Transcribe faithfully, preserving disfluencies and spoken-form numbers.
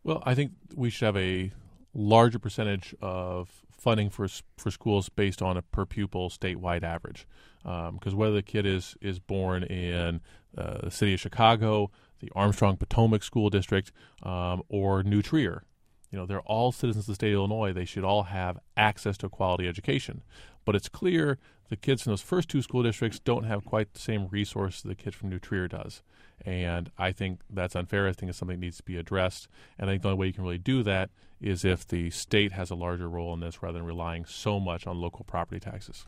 Well, I think we should have a larger percentage of funding for for schools based on a per pupil statewide average. Because um, whether the kid is is born in uh, the city of Chicago, the Armstrong Potomac School District, um, or New Trier, you know, they're all citizens of the state of Illinois. They should all have access to a quality education. But it's clear the kids from those first two school districts don't have quite the same resources the kid from New Trier does. And I think that's unfair. I think it's something that needs to be addressed. And I think the only way you can really do that is if the state has a larger role in this rather than relying so much on local property taxes.